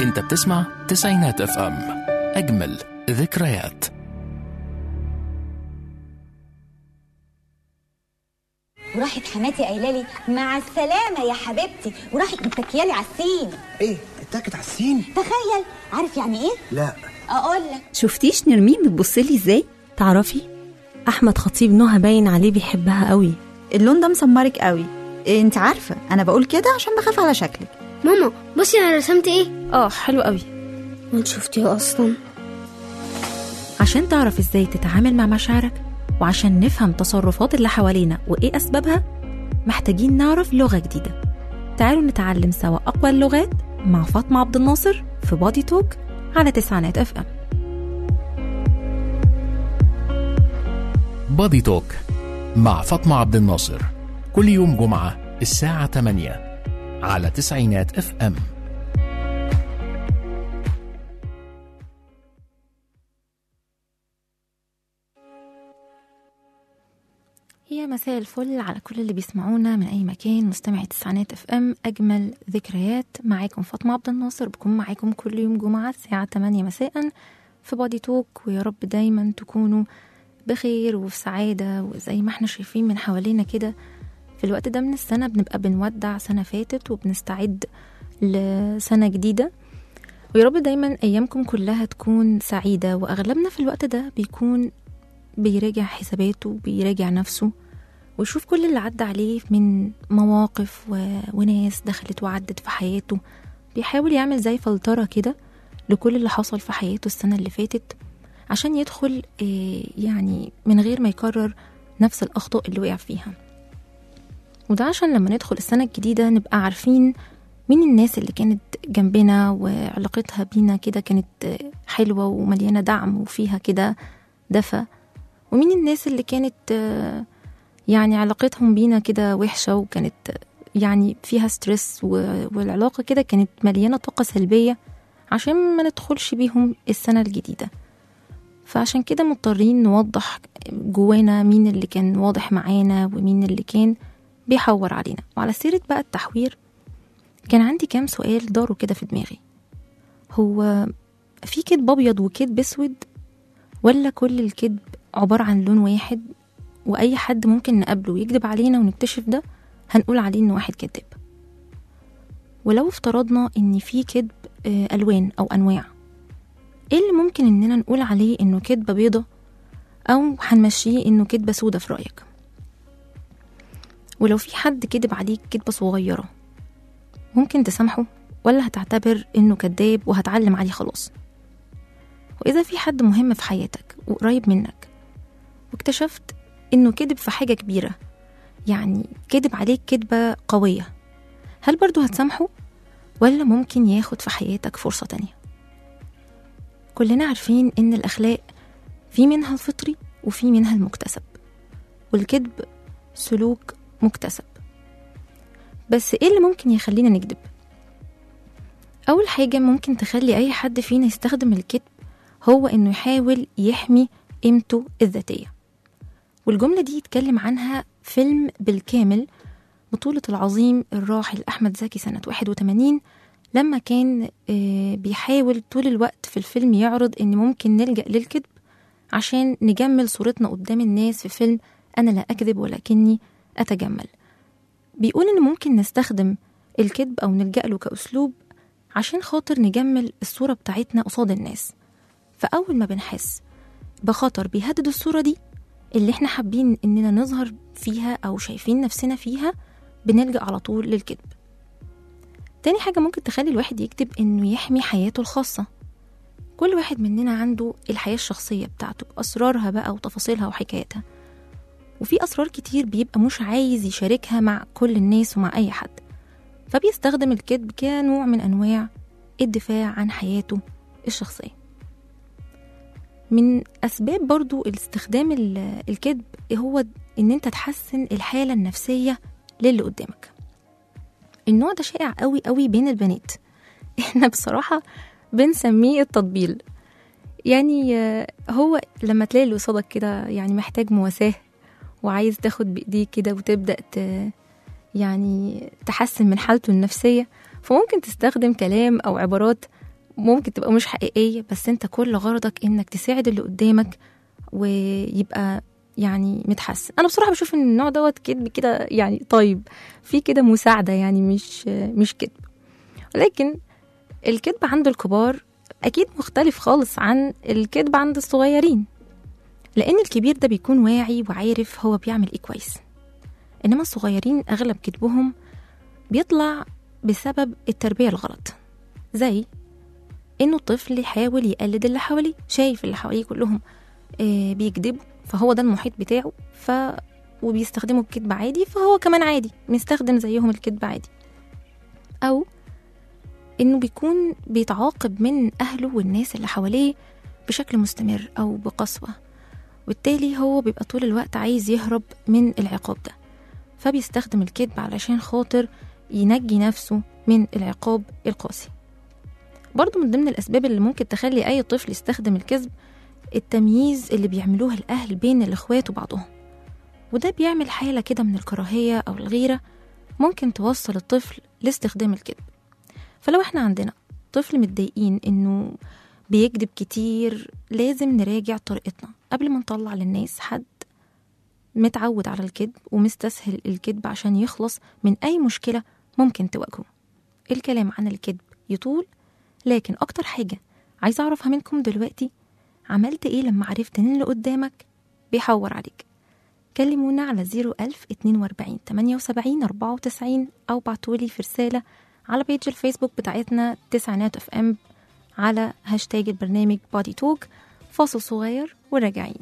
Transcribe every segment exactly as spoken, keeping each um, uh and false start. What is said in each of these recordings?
انت بتسمع تسعينات اف ام، اجمل ذكريات. وراحت حماتي قايله لي مع السلامه يا حبيبتي، وراحت متكيالي على السين. ايه اتكت على السين؟ تخيل. عارف يعني ايه؟ لا. اقول لك. شفتيش نرمين بتبصلي ازاي؟ تعرفي احمد خطيب نهى باين عليه بيحبها قوي. اللون ده مسمرك قوي. إيه انت عارفه انا بقول كده عشان بخاف على شكلك. ماما بصي انا رسمت ايه. اه حلو قوي. وانت شفتيه اصلا؟ عشان تعرف ازاي تتعامل مع مشاعرك وعشان نفهم تصرفات اللي حوالينا وايه اسبابها، محتاجين نعرف لغة جديدة. تعالوا نتعلم سوا اقوى اللغات مع فاطمة عبد الناصر في بودي توك على تسعينات اف ام. بودي توك مع فاطمة عبد الناصر كل يوم جمعة الساعة ثمانية على تسعينات اف ام. هي مساء الفل على كل اللي بيسمعونا من أي مكان. مستمعي تسعينات اف ام، أجمل ذكريات. معاكم فاطمة عبد الناصر، بكون معاكم كل يوم جمعة الساعة ثمانية مساء في بودي توك. ويا رب دايما تكونوا بخير وفي سعادة. وزي ما احنا شايفين من حوالينا كده، في الوقت ده من السنة بنبقى بنودع سنة فاتت وبنستعد لسنة جديدة. ويا رب دايما أيامكم كلها تكون سعيدة. وأغلبنا في الوقت ده بيكون بيراجع حساباته، بيراجع نفسه، ويشوف كل اللي عدى عليه من مواقف و... وناس دخلت وعدت في حياته. بيحاول يعمل زي فلترة كده لكل اللي حصل في حياته السنة اللي فاتت، عشان يدخل يعني من غير ما يكرر نفس الأخطاء اللي وقع فيها. وده عشان لما ندخل السنة الجديدة نبقى عارفين مين الناس اللي كانت جنبنا وعلاقتها بينا كده كانت حلوة ومليانة دعم وفيها كده دفى، ومين الناس اللي كانت يعني علاقتهم بينا كده وحشة وكانت يعني فيها ستريس والعلاقة كده كانت مليانة طاقة سلبية، عشان ما ندخلش بيهم السنة الجديدة. فعشان كده مضطرين نوضح جوانا مين اللي كان واضح معانا ومين اللي كان بيحور علينا. وعلى سيرة بقى التحوير، كان عندي كام سؤال داروا كده في دماغي. هو في كدب أبيض وكدب أسود، ولا كل الكدب عبارة عن لون واحد وأي حد ممكن نقابله ويكدب علينا ونكتشف ده هنقول عليه إنه واحد كدب؟ ولو افترضنا إن في كدب ألوان أو أنواع، إيه اللي ممكن إننا نقول عليه إنه كدبة بيضة أو هنمشيه إنه كدبة سودة في رأيك؟ ولو في حد كدب عليك كدبة صغيرة، ممكن تسامحه ولا هتعتبر إنه كداب وهتعلم عليه خلاص؟ وإذا في حد مهم في حياتك وقريب منك واكتشفت إنه كدب في حاجة كبيرة، يعني كدب عليك كدبة قوية، هل برضو هتسامحه ولا ممكن ياخد في حياتك فرصة تانية؟ كلنا عارفين إن الأخلاق في منها الفطري وفي منها المكتسب، والكذب سلوك مكتسب. بس إيه اللي ممكن يخلينا نكذب؟ أول حاجة ممكن تخلي أي حد فينا يستخدم الكذب هو إنه يحاول يحمي قيمته الذاتية. والجملة دي يتكلم عنها فيلم بالكامل بطولة العظيم الراحل أحمد زكي سنة واحد وثمانين، لما كان بيحاول طول الوقت في الفيلم يعرض إن ممكن نلجأ للكذب عشان نجمل صورتنا قدام الناس في فيلم أنا لا أكذب ولكني أتجمل. بيقول إن ممكن نستخدم الكذب أو نلجأ له كأسلوب عشان خاطر نجمل الصورة بتاعتنا قصاد الناس. فأول ما بنحس بخطر بيهدد الصورة دي اللي احنا حابين إننا نظهر فيها أو شايفين نفسنا فيها، بنلجأ على طول للكذب. تاني حاجة ممكن تخلي الواحد يكذب إنه يحمي حياته الخاصة. كل واحد مننا عنده الحياة الشخصية بتاعته بأسرارها بقى وتفاصيلها وحكاياتها، وفي أسرار كتير بيبقى مش عايز يشاركها مع كل الناس ومع أي حد، فبيستخدم الكذب كنوع من أنواع الدفاع عن حياته الشخصية. من أسباب برضو الاستخدام الكذب هو إن أنت تحسن الحالة النفسية للي قدامك. النوع ده شائع قوي قوي بين البنات، احنا بصراحة بنسميه التطبيل. يعني هو لما تلاقي اللي قصادك كده يعني محتاج مواساة وعايز تاخد بإيديه كده وتبدأ يعني تحسن من حالته النفسية، فممكن تستخدم كلام أو عبارات ممكن تبقى مش حقيقية، بس انت كل غرضك انك تساعد اللي قدامك ويبقى يعني متحسن. انا بصراحة بشوف ان النوع دوت كدب كده يعني طيب، في كده مساعدة يعني مش مش كدب. ولكن الكدب عند الكبار اكيد مختلف خالص عن الكدب عند الصغيرين، لان الكبير ده بيكون واعي وعارف هو بيعمل ايه كويس، انما الصغيرين اغلب كدبهم بيطلع بسبب التربية الغلط، زي انه الطفل يحاول يقلد اللي حواليه، شايف اللي حواليه كلهم آه بيكذبوا فهو ده المحيط بتاعه، ف وبيستخدموا الكذب عادي فهو كمان عادي بيستخدم زيهم الكذب عادي. او انه بيكون بيتعاقب من اهله والناس اللي حواليه بشكل مستمر او بقسوة، وبالتالي هو بيبقى طول الوقت عايز يهرب من العقاب ده، فبيستخدم الكذب علشان خاطر ينجي نفسه من العقاب القاسي. برضو من ضمن الأسباب اللي ممكن تخلي أي طفل يستخدم الكذب التمييز اللي بيعملوه الأهل بين الإخوات وبعضهم، وده بيعمل حالة كده من الكراهية أو الغيرة ممكن توصل الطفل لاستخدام الكذب. فلو احنا عندنا طفل متضايقين إنه بيكذب كتير، لازم نراجع طريقتنا قبل ما نطلع للناس حد متعود على الكذب ومستسهل الكذب عشان يخلص من أي مشكلة ممكن تواجهه. الكلام عن الكذب يطول، لكن أكتر حاجة عايزة أعرفها منكم دلوقتي، عملت إيه لما عرفت إن اللي قدامك بيحور عليك؟ كلمونا على زيرو ألف اتنين وأربعين تمانية وسبعين أربعة وتسعين أو بعتولي في رسالة على بيج الفيسبوك بتاعتنا تسعينات اف ام على هاشتاج البرنامج بودي توك. فاصل صغير وراجعين.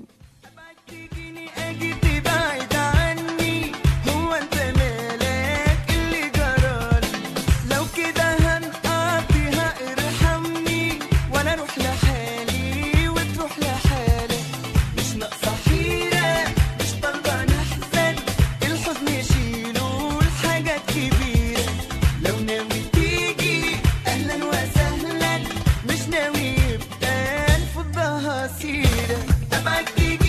مش ناوي يبقى نفضها سيرة، أبعد تيجي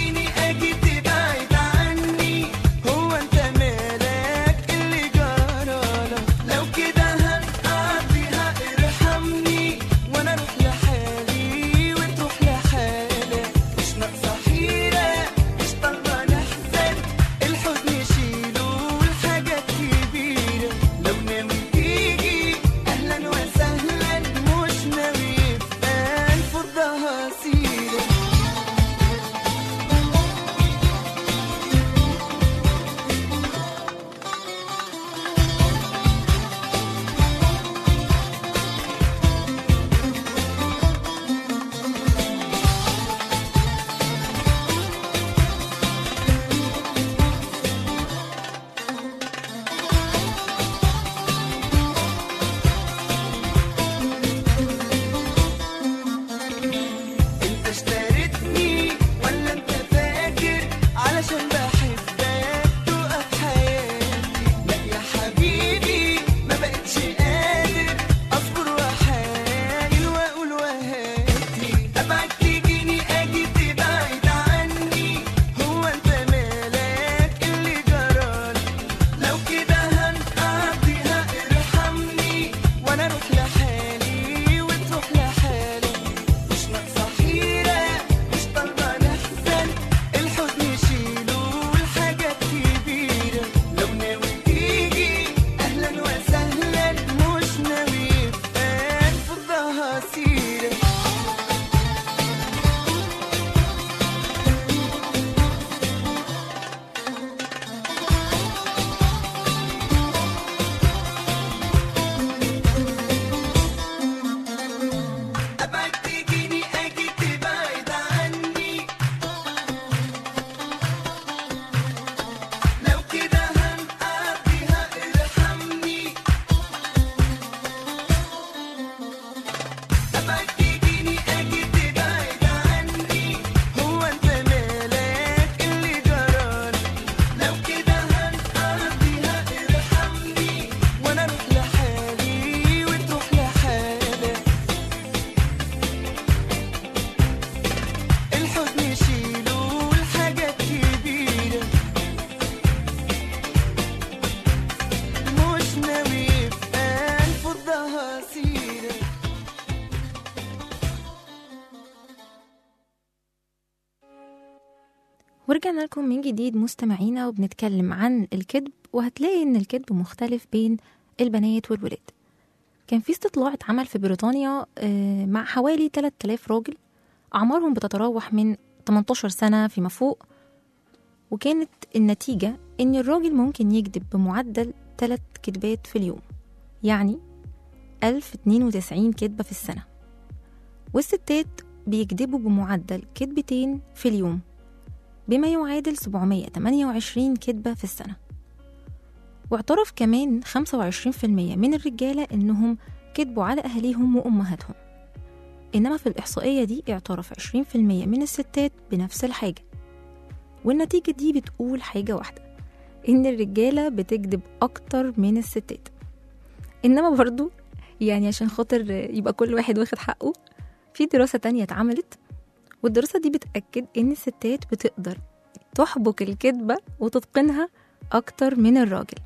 ورجعنا لكم من جديد مستمعينا وبنتكلم عن الكذب، وهتلاقي ان الكذب مختلف بين البنات والولاد. كان في استطلاع اتعمل في بريطانيا مع حوالي ثلاثة آلاف راجل أعمارهم بتتراوح من ثمانية عشر سنة فيما فوق، وكانت النتيجة إن الراجل ممكن يكذب بمعدل ثلاث كذبات في اليوم، يعني ألف واثنين وتسعين كذبة في السنة، والستات بيكذبوا بمعدل كذبتين في اليوم بما يعادل سبعمائة وثمانية وعشرين كذبة في السنة. واعترف كمان خمسة وعشرين بالمئة من الرجالة إنهم كذبوا على أهليهم وأمهاتهم، إنما في الإحصائية دي اعترف عشرين بالمئة من الستات بنفس الحاجة. والنتيجة دي بتقول حاجة واحدة، إن الرجالة بتكذب أكتر من الستات. إنما برضو يعني عشان خاطر يبقى كل واحد واخد حقه، في دراسة تانية اتعملت، والدراسة دي بتأكد إن الستات بتقدر تحبك الكذبة وتتقنها أكتر من الراجل،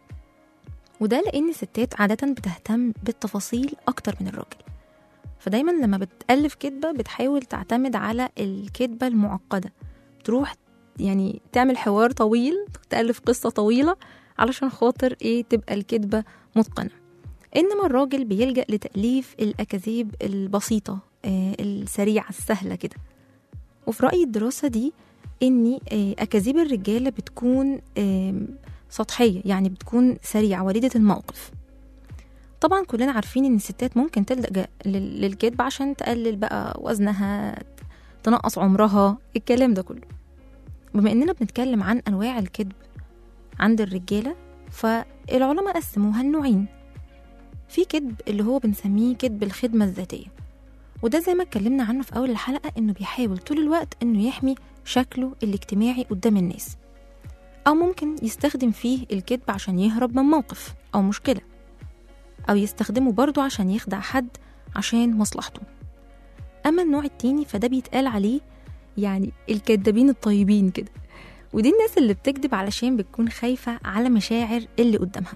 وده لأن الستات عادة بتهتم بالتفاصيل أكتر من الراجل. فدايما لما بتألف كذبة بتحاول تعتمد على الكذبة المعقدة، تروح يعني تعمل حوار طويل، تألف قصة طويلة علشان خاطر إيه تبقى الكذبة متقنة. إنما الراجل بيلجأ لتأليف الأكاذيب البسيطة آه السريعة السهلة كده. وفي رأي الدراسة دي إن آه أكاذيب الرجالة بتكون آه سطحية، يعني بتكون سريعة وليدة الموقف. طبعا كلنا عارفين إن الستات ممكن تلجأ للكذب عشان تقلل بقى وزنها، تنقص عمرها، الكلام ده كله. بما إننا بنتكلم عن أنواع الكذب عند الرجالة، فالعلماء قسموها لنوعين. في كذب اللي هو بنسميه كذب الخدمة الذاتية، وده زي ما اتكلمنا عنه في أول الحلقة إنه بيحاول طول الوقت إنه يحمي شكله الاجتماعي قدام الناس، أو ممكن يستخدم فيه الكذب عشان يهرب من موقف أو مشكلة، أو يستخدمه برضو عشان يخدع حد عشان مصلحته. أما النوع التاني فده بيتقال عليه يعني الكذابين الطيبين كده، ودي الناس اللي بتكذب علشان بتكون خايفة على مشاعر اللي قدامها.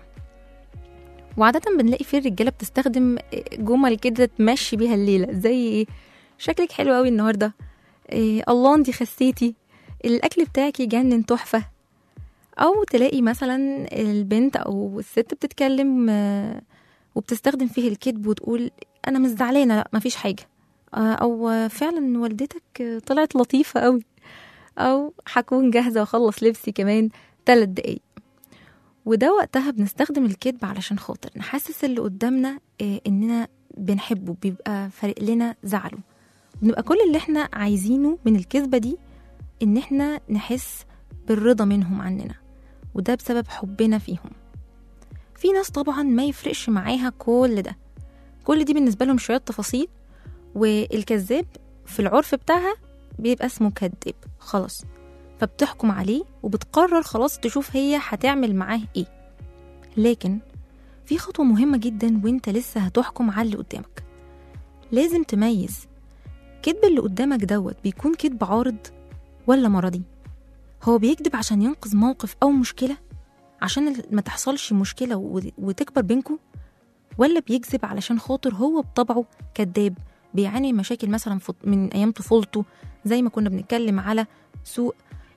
وعادة بنلاقي فيه الرجالة بتستخدم جمل كده تمشي بيها الليلة، زي إيه؟ شكلك حلو قوي النهاردة، إيه الله انتي خسيتي، الأكل بتاعك يجنن تحفة. أو تلاقي مثلا البنت أو الست بتتكلم وبتستخدم فيه الكذب وتقول أنا مش زعلانة، لا مفيش حاجة، أو فعلا والدتك طلعت لطيفة قوي، أو هكون جاهزة وأخلص لبسي كمان ثلاث دقايق. وده وقتها بنستخدم الكذب علشان خاطر نحسس اللي قدامنا إننا بنحبه، بيبقى فارق لنا زعله. بنبقى كل اللي احنا عايزينه من الكذبة دي إن احنا نحس بالرضا منهم عننا، وده بسبب حبنا فيهم. في ناس طبعا ما يفرقش معاها كل ده، كل دي بالنسبة لهم شوية تفاصيل، والكذاب في العرف بتاعها بيبقى اسمه كذاب خلاص، فبتحكم عليه وبتقرر خلاص تشوف هي هتعمل معاه ايه. لكن في خطوة مهمة جدا وانت لسه هتحكم على اللي قدامك. لازم تميز كذب اللي قدامك دوت بيكون كذب عارض ولا مرضي. هو بيكذب عشان ينقذ موقف أو مشكلة عشان ما تحصلش مشكلة وتكبر بينكم، ولا بيكذب علشان خاطر هو بطبعه كذاب، بيعاني مشاكل مثلا من أيام طفولته، زي ما كنا بنتكلم على سوء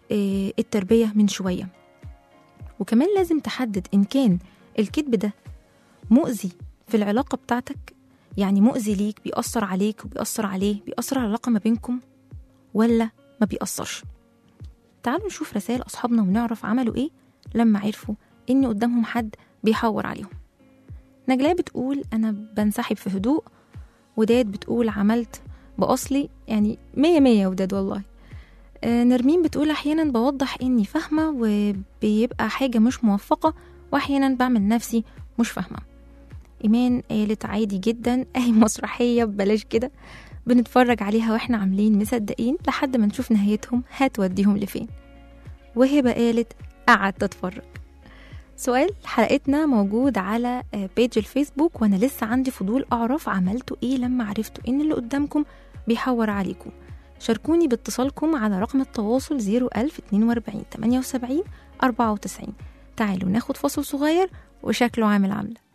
التربية من شوية. وكمان لازم تحدد إن كان الكذب ده مؤذي في العلاقة بتاعتك، يعني مؤذي ليك، بيأثر عليك وبيأثر عليه، بيأثر على العلاقة ما بينكم، ولا ما بيأثرش. تعالوا نشوف رسائل أصحابنا ونعرف عملوا إيه لما عرفوا إن قدامهم حد بيحور عليهم. نجلاء بتقول أنا بنسحب في هدوء، وداد بتقول عملت بأصلي، يعني مية مية وداد والله. آه نرمين بتقول أحيانا بوضح إني فاهمة وبيبقى حاجة مش موفقة، وأحيانا بعمل نفسي مش فاهمة. إيمان قالت عادي جدا، أهي مسرحية ببلاش كده بنتفرج عليها وإحنا عاملين مصدقين لحد ما نشوف نهايتهم هتوديهم لفين. وهبة قالت قعدت تتفرج. سؤال حلقتنا موجود على بيج الفيسبوك، وأنا لسه عندي فضول أعرف عملتوا إيه لما عرفتوا إن اللي قدامكم بيحور عليكم. شاركوني باتصالكم على رقم التواصل زيرو ألف اتنين وأربعين تمانية وسبعين أربعة وتسعين. تعالوا ناخد فاصل صغير وشكله عامل عاملة.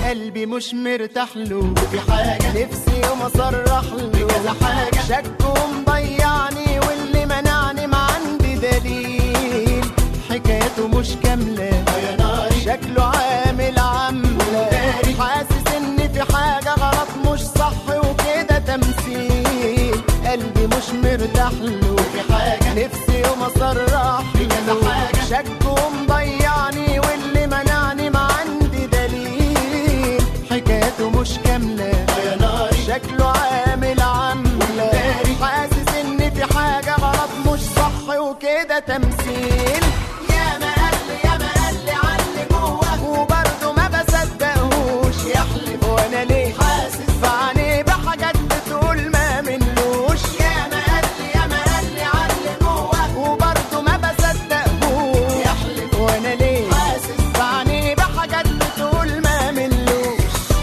قلبي مش مرتاح له، في حاجة نفسي يوم اصرح له كذا حاجة، شك ومضيعني واللي منعني ما عندي دليل، حكايته مش كاملة يا ناري، شكله عامل عاملة، حاسس ان في حاجة غلط مش صح وكده تمثيل، قلبي مش مرتاح له، في حاجة نفسي يوم اصرح له كذا حاجة، شك ومضيعني واللي منعني ما عندي دليل، حكايته مش كاملة يا ناري، شكله عامل عاملة، حاسس ان في حاجة غلط مش صح وكده تمثيل، يا ما قال يا ما قال لي عني جوه وبرضه ما بصدقهوش، يحلف وانا ليه حاسس بعينيه بحاجات بتقول ما منلوش، يا ما قال يا ما قال لي عني جوه وبرضه ما بصدقهوش، يحلف وانا ليه حاسس بعينيه بحاجات بتقول ما منلوش.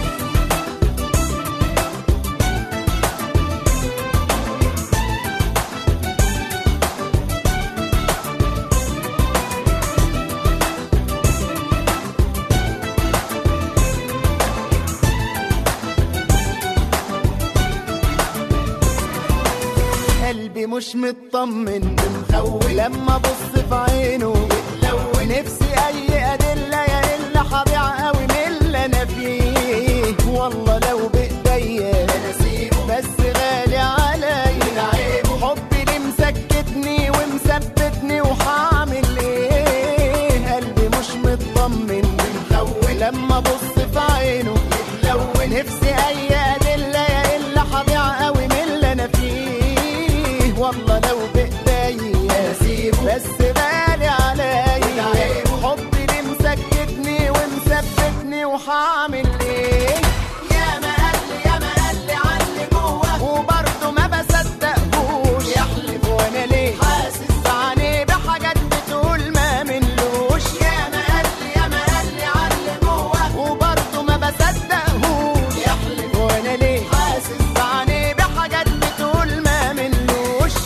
قلبي مش مطمن مخوف لما ابص في عينه بتلون، نفسي اي ادله يا الا هضيع قوي من اللي انا فيه، والله لو بايديا نسيبه بس غالي عليا حبي اللي مسكتني ومثبتني وهعمل ايه، قلبي مش مطمن مخوف لما ابص في عينه بتلون، نفسي اي ادله يا الا هضيع قوي من اللي انا فيه، والله لو بايديا نسيبه بس غالي عليا حبي اللي مسكتني ومثبتني وهعمل ايه، يا ما قال لي يا ما قال لي عني جوه وبرضه ما بصدقهوش، يحلف وانا ليه حاسس بعينيه بحاجات بتقول ما منلوش، يا ما قال لي يا ما قال لي عني جوه وبرضه ما بصدقهوش، يحلف وانا ليه حاسس بعينيه بحاجات بتقول ما منلوش.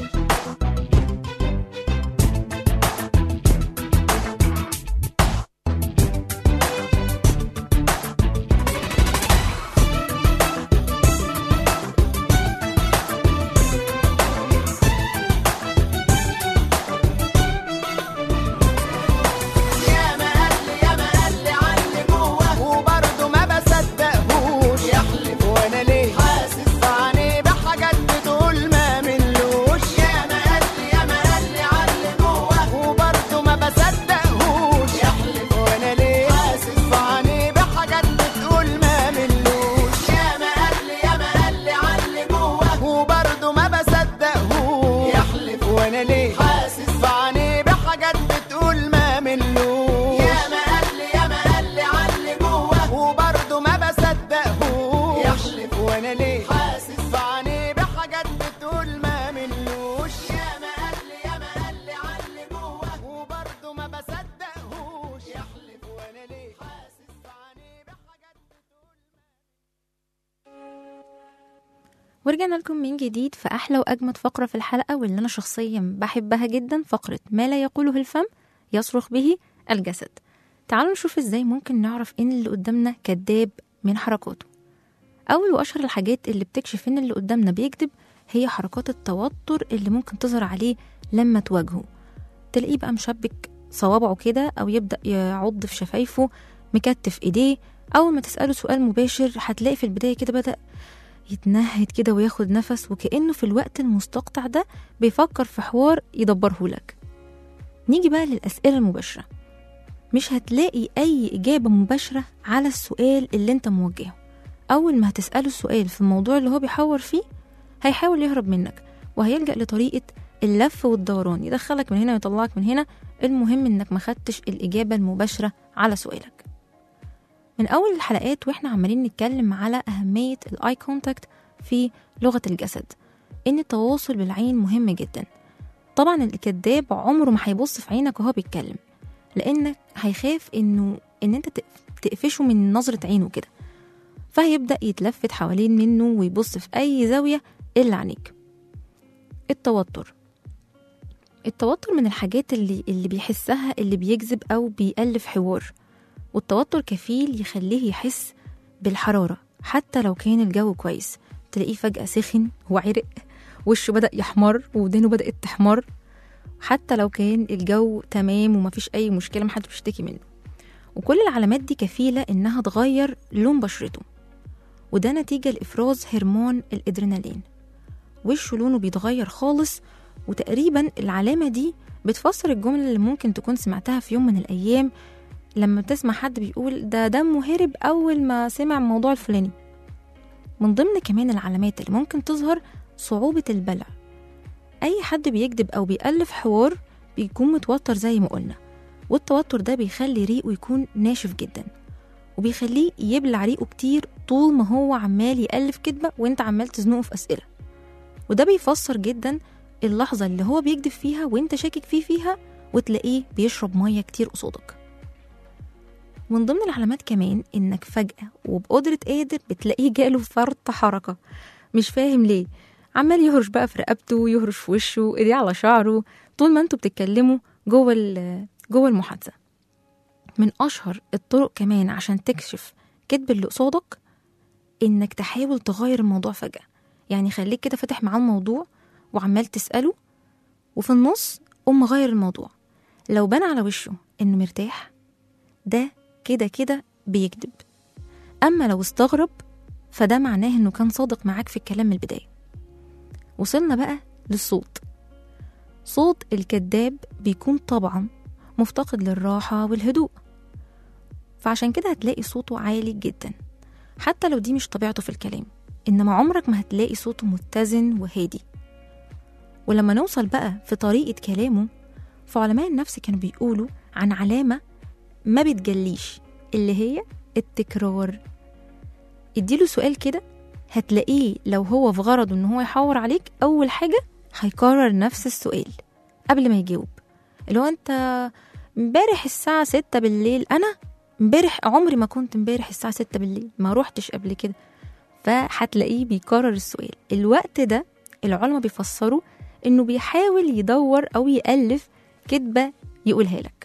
يا ما قال لي يا ما قال لي عني جوه وبرضه ما بصدقهوش، يحلف وانا ليه حاسس بعينيه بحاجات بتقول ما منلوش، يا ما قال لي يا ما قال لي عني جوه وبرضه ما بصدقهوش، يحلف وانا ليه حاسس بعينيه بحاجات بتقول ما منلوش، يا ما قال لي يا ما قال لي عني جوه وبرضه ما بصدقهوش، يحلف وانا ليه حاسس بعينيه بحاجات بتقول ما منلوش، يا ما قال لي يا ما قال لي عني جوه وبرضه ما بصدقهوش، يحلف وانا ليه حاسس بعينيه بحاجات بتقول ما منلوش، يا ما قال لي يا ما قال لي عني جوه وبرضه ما بصدقهوش، يحلف وانا ليه حاسس بعينيه بحاجات بتقول. ورجعنا لكم من جديد في أحلى وأجمد فقرة في الحلقة، واللي أنا شخصيا بحبها جدا، فقرة ما لا يقوله الفم يصرخ به الجسد. تعالوا نشوف إزاي ممكن نعرف إن اللي قدامنا كذاب من حركاته. أول وأشهر الحاجات اللي بتكشف إن اللي قدامنا بيكذب هي حركات التوتر اللي ممكن تظهر عليه لما تواجهه. تلاقيه بقى مشبك صوابعه كده، أو يبدأ يعض في شفايفه، مكتف إيديه. أول ما تسأله سؤال مباشر هتلاقي في البداية كده بدأ يتنهد كده وياخد نفس، وكأنه في الوقت المستقطع ده بيفكر في حوار يدبره لك. نيجي بقى للأسئلة المباشرة. مش هتلاقي أي إجابة مباشرة على السؤال اللي انت موجهه. أول ما هتسأله السؤال في الموضوع اللي هو بيحور فيه، هيحاول يهرب منك وهيلجأ لطريقة اللف والدوران، يدخلك من هنا ويطلعك من هنا. المهم انك ما خدتش الإجابة المباشرة على سؤالك. من أول الحلقات وإحنا عمالين نتكلم على أهمية الآي كونتاكت في لغة الجسد، إن التواصل بالعين مهم جدا. طبعا الكذاب عمره ما هيبص في عينك وهو بيتكلم، لأنك هيخاف إنه إن أنت تقفشه من نظرة عينه كده، فهيبدأ يتلفت حوالين منه ويبص في أي زاوية إلا عينيك. التوتر التوتر من الحاجات اللي اللي بيحسها اللي بيكذب أو بيألف حوار. والتوتر كفيل يخليه يحس بالحرارة حتى لو كان الجو كويس. تلاقيه فجأة سخن وعرق، وشه بدأ يحمر ودينه بدأت تحمر، حتى لو كان الجو تمام ومفيش أي مشكلة محدش بيشتكي منه. وكل العلامات دي كفيلة إنها تغير لون بشرته، وده نتيجة لإفراز هرمون الإدرينالين. وشه لونه بيتغير خالص، وتقريبا العلامة دي بتفسر الجملة اللي ممكن تكون سمعتها في يوم من الأيام لما تسمع حد بيقول ده دمه هرب أول ما سمع الموضوع الفلاني. من ضمن كمان العلامات اللي ممكن تظهر صعوبة البلع. أي حد بيكذب أو بيألف حوار بيكون متوتر زي ما قلنا، والتوتر ده بيخلي ريقه يكون ناشف جدا، وبيخليه يبلع ريقه كتير طول ما هو عمال يألف كذبة وانت عمال تزنقه في أسئلة. وده بيفسر جدا اللحظة اللي هو بيكذب فيها وانت شاكك فيه فيها، وتلاقيه بيشرب مية كتير قصادك. من ضمن العلامات كمان انك فجأة وبقدرة قادر بتلاقيه جاله فرط حركة، مش فاهم ليه، عمال يهرش بقى في رقبته، يهرش في وشه، ايديه على شعره طول ما انتوا بتتكلموا جوه جوه المحادثة. من اشهر الطرق كمان عشان تكشف كذب اللي قصادك انك تحاول تغير الموضوع فجأة. يعني خليك كده فاتح معاه الموضوع وعمال تسأله، وفي النص قوم مغير الموضوع. لو بان على وشه انه مرتاح، ده كده كده بيكذب. اما لو استغرب فده معناه انه كان صادق معاك في الكلام من البداية. وصلنا بقى للصوت. صوت الكذاب بيكون طبعا مفتقد للراحة والهدوء، فعشان كده هتلاقي صوته عالي جدا حتى لو دي مش طبيعته في الكلام، إنما عمرك ما هتلاقي صوته متزن وهادي. ولما نوصل بقى في طريقة كلامه، فعلماء النفس كانوا بيقولوا عن علامة ما بتجليش، اللي هي التكرار. اديله سؤال كده هتلاقيه لو هو في غرضه ان هو يحور عليك، اول حاجة هيكرر نفس السؤال قبل ما يجاوب، اللي هو انت امبارح الساعة ستة بالليل. انا امبارح عمري ما كنت امبارح الساعة ستة بالليل، ما روحتش قبل كده. فهتلاقيه بيكرر السؤال. الوقت ده العلماء بيفسروا انه بيحاول يدور او يألف كذبة يقولها لك.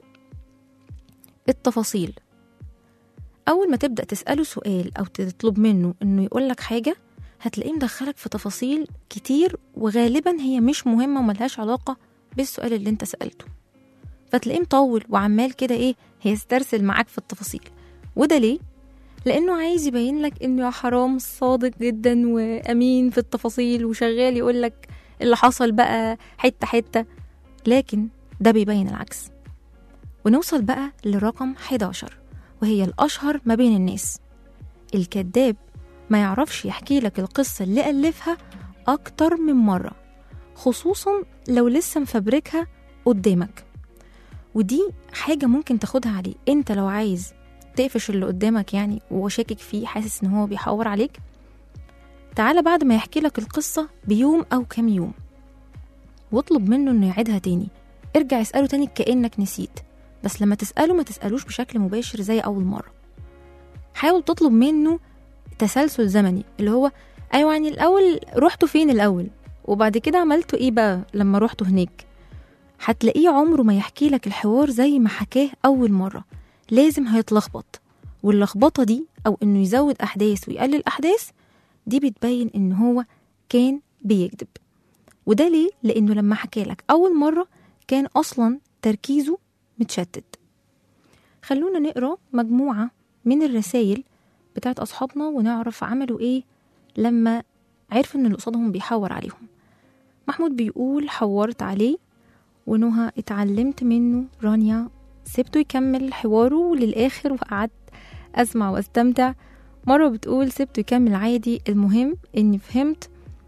التفاصيل. أول ما تبدأ تسأله سؤال أو تطلب منه إنه يقولك حاجة، هتلاقيه مدخلك في تفاصيل كتير، وغالبا هي مش مهمة وملهاش علاقة بالسؤال اللي انت سألته، فتلاقيه مطول وعمال كده ايه هيسترسل معاك في التفاصيل. وده ليه؟ لأنه عايز يبين لك إنه يا حرام صادق جدا وأمين في التفاصيل وشغال يقولك اللي حصل بقى حتة حتة، لكن ده بيبين العكس. ونوصل بقى لرقم حداشر، وهي الأشهر ما بين الناس. الكذاب ما يعرفش يحكي لك القصة اللي ألفها أكتر من مرة، خصوصا لو لسه مفبركها قدامك. ودي حاجة ممكن تاخدها عليه. انت لو عايز تقفش اللي قدامك يعني وهو شاكك فيه، حاسس ان هو بيحور عليك، تعالى بعد ما يحكي لك القصة بيوم أو كام يوم واطلب منه انه يعيدها تاني. ارجع اسأله تاني كأنك نسيت، بس لما تسأله ما تسألوش بشكل مباشر زي أول مرة. حاول تطلب منه تسلسل زمني، اللي هو أيوة يعني الأول رحتوا فين الأول، وبعد كده عملتوا إيه بقى لما رحتوا هناك. هتلاقيه عمره ما يحكي لك الحوار زي ما حكاه أول مرة، لازم هيتلخبط. واللخبطة دي أو إنه يزود أحداث ويقلل أحداث دي بتبين إن هو كان بيكذب. وده ليه؟ لأنه لما حكى لك أول مرة كان أصلا تركيزه متشتت. خلونا نقرأ مجموعة من الرسائل بتاعت أصحابنا ونعرف عملوا إيه لما عرفوا إن اللي قصادهم بيحور عليهم. محمود بيقول حورت عليه، ونهى اتعلمت منه، رانيا سبته يكمل حواره للآخر وقعدت أسمع واستمتع، مرة بتقول سبته يكمل عادي المهم إني فهمت،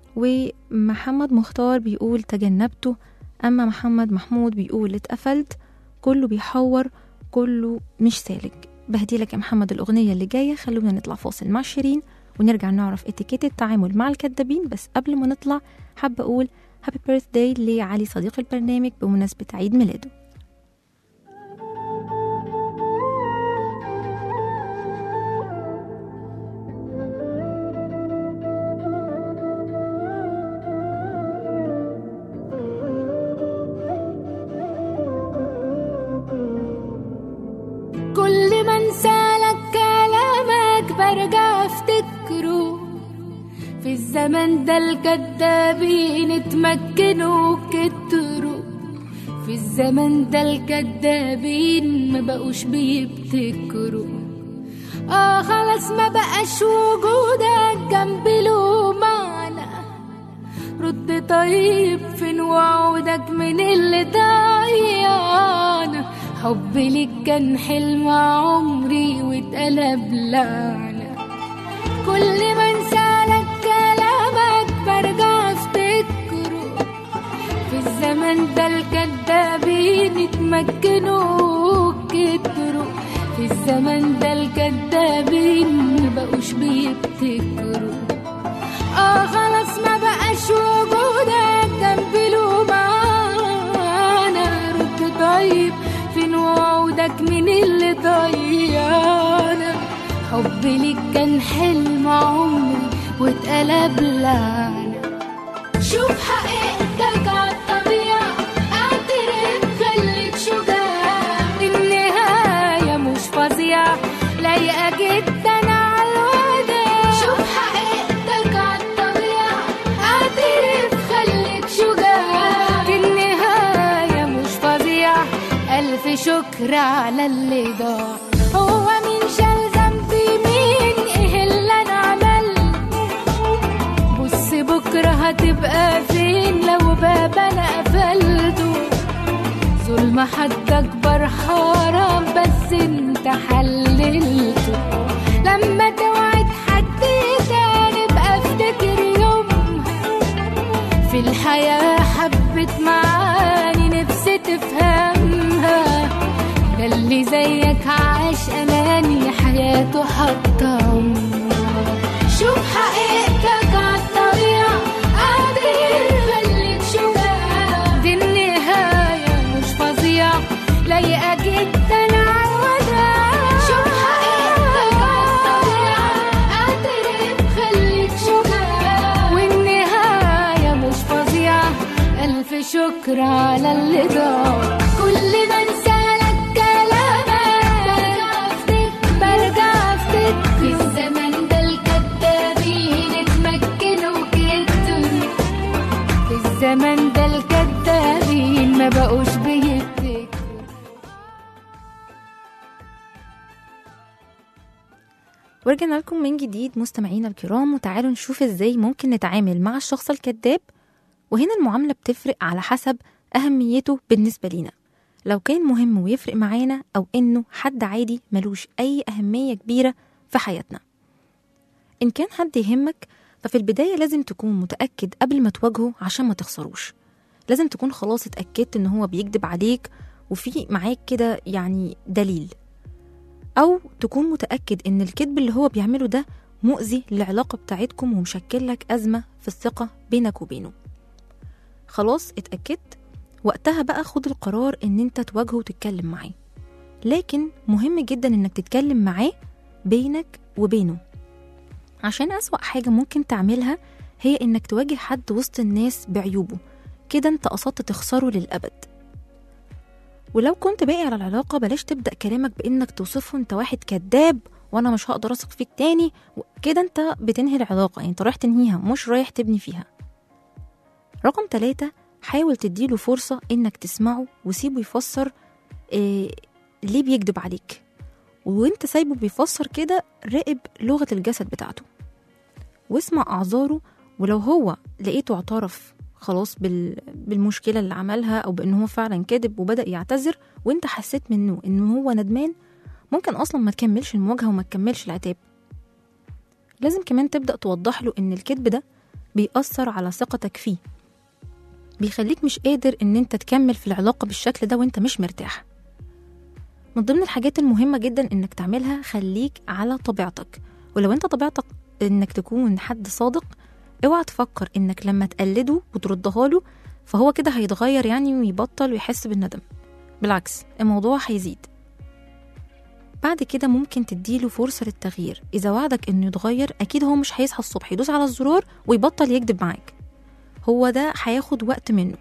ومحمد مختار بيقول تجنبته، أما محمد محمود بيقول اتقفلت، كله بيحور كله مش سالك. بهديلك يا محمد الأغنية اللي جاية. خلونا نطلع فاصل مع شيرين ونرجع نعرف اتيكيت التعامل مع الكدابين. بس قبل ما نطلع حابة أقول هابي بيرثداي لعلي صديق البرنامج بمناسبة عيد ميلاده. كل ما انسى افتكره. في الزمن ده الكدابين اتمكنوا كتروا. في الزمن ده الكدابين ما بقوش بيبتكروا. اه خلاص ما بقاش وجودك جنبي له معنى. رد طيب فين وعودك من اللي ضيعنا. حبي ليك كان حلم عمري واتقلب لعنة. كل ما انسالك كلامك برجع افتكره. في الزمن ده الكدابين اتمكنوا كتروا. في الزمن ده الكدابين مبقوش بيبتكروا. اه خلاص ما بقاش وجودك جنبي له معنى. رد طيب فين وعودك من اللي ضيعنا. حبي ليك كان حلم عمري واتقلب لعنة. شوف حقيقتك عالطبيعة اعترف خليك شجاع. النهاية مش فظيعة لايقة جدا عالوداع. شوف حقيقتك عالطبيعة اعترف خليك شجاع. النهاية مش فظيعة ألف شكر على اللي ضاع. هو مين شال ذنبي مين ايه اللي انا عملته. بص بكرة هتبقى فين لو باب انا قفلته. ظلم حد اكبر حرام بس انت حللته. لما توعد حد تاني بقى افتكر يومها. في الحياة حبت معاني نفسي تفهمها. ده اللي زيك عاش أناني حياته حتى عمرها. شوف حقيقتك عالطبيعة قادر خليك شجاع. دي النهاية مش فظيعة لايقة جدا عالوداع. شوف حقيقتك عالطبيعة قادر خليك شجاع. والنهاية مش فظيعة ألف شكر على اللي ضاع. كل ما انسالك كلامك برجع افتكر. في الزمن ده الكدابين اتمكنوا كتروا. في الزمن ده الكدابين ما بقوش بيبتكروا. ورجعنا لكم من جديد مستمعينا الكرام، وتعالوا نشوف ازاي ممكن نتعامل مع الشخص الكذاب. وهنا المعاملة بتفرق على حسب أهميته بالنسبة لينا، لو كان مهم ويفرق معانا أو إنه حد عادي ملوش أي أهمية كبيرة في حياتنا. إن كان حد يهمك ففي البداية لازم تكون متأكد قبل ما تواجهه عشان ما تخسروش. لازم تكون خلاص اتأكدت إن هو بيكذب عليك وفي معاك كده يعني دليل، أو تكون متأكد إن الكذب اللي هو بيعمله ده مؤذي للعلاقة بتاعتكم ومشكل لك أزمة في الثقة بينك وبينه. خلاص اتأكدت، وقتها بقى خد القرار إن انت تواجهه وتتكلم معاه. لكن مهم جدا إنك تتكلم معاه بينك وبينه، عشان أسوأ حاجة ممكن تعملها هي إنك تواجه حد وسط الناس بعيوبه، كده انت قصدت تخسره للأبد. ولو كنت باقي على العلاقة بلاش تبدأ كلامك بإنك توصفه انت واحد كذاب وانا مش هقدر اثق فيك تاني، كده انت بتنهي العلاقة، يعني انت رايح تنهيها مش رايح تبني فيها. رقم ثلاثة، حاول تديله فرصة انك تسمعه وسيبه يفسر إيه ليه بيكذب عليك، وانت سايبه بيفسر كده راقب لغة الجسد بتاعته واسمع اعذاره. ولو هو لقيته اعترف خلاص بالمشكلة اللي عملها او بانه هو فعلا كذب وبدأ يعتذر وانت حسيت منه انه هو ندمان، ممكن اصلا ما تكملش المواجهة وما تكملش العتاب. لازم كمان تبدأ توضح له ان الكذب ده بيأثر على ثقتك فيه، بيخليك مش قادر ان انت تكمل في العلاقة بالشكل ده وانت مش مرتاح. من ضمن الحاجات المهمة جدا انك تعملها خليك على طبيعتك. ولو انت طبيعتك انك تكون حد صادق، اوعى تفكر انك لما تقلده وتردها له فهو كده هيتغير يعني ويبطل ويحس بالندم. بالعكس، الموضوع هيزيد. بعد كده ممكن تديله فرصة للتغيير. اذا وعدك انه يتغير اكيد هو مش هيصحى الصبح يدوس على الزرار ويبطل يكذب معاك، هو ده هياخد وقت منه.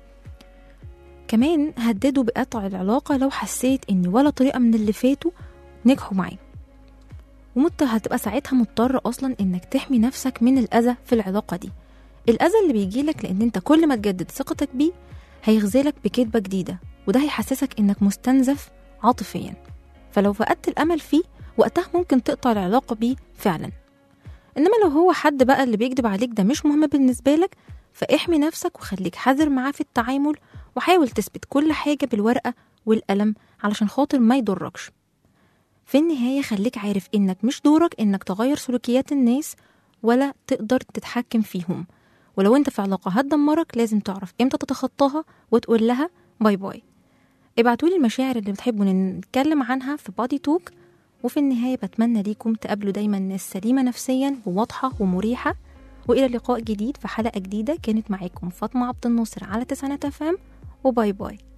كمان هدده بقطع العلاقة لو حسيت ان ولا طريقة من اللي فاتوا نجحوا معاه. ومت هتبقى ساعتها مضطر أصلا إنك تحمي نفسك من الأذى في العلاقة دي. الأذى اللي بيجيلك لأن أنت كل ما تجدد ثقتك بيه هيغزلك بكذبة جديدة، وده هيحسسك إنك مستنزف عاطفيا، فلو فقدت الأمل فيه وقتها ممكن تقطع العلاقة بيه فعلا. إنما لو هو حد بقى اللي بيكذب عليك ده مش مهم بالنسبة لك، فاحمي نفسك وخليك حذر معاه في التعامل، وحاول تثبت كل حاجة بالورقة والقلم علشان خاطر ما يضركش. في النهاية خليك عارف إنك مش دورك إنك تغير سلوكيات الناس ولا تقدر تتحكم فيهم، ولو انت في علاقة هتدمرك لازم تعرف امتى تتخطاها وتقول لها باي باي. ابعتولي المشاعر اللي بتحبوا نتكلم عنها في بادي توك. وفي النهاية بتمنى ليكم تقابلوا دايما ناس سليمة نفسيا وواضحة ومريحة، وإلى لقاء جديد في حلقة جديدة. كانت معاكم فاطمة عبد الناصر على تسعينات اف ام، وباي باي.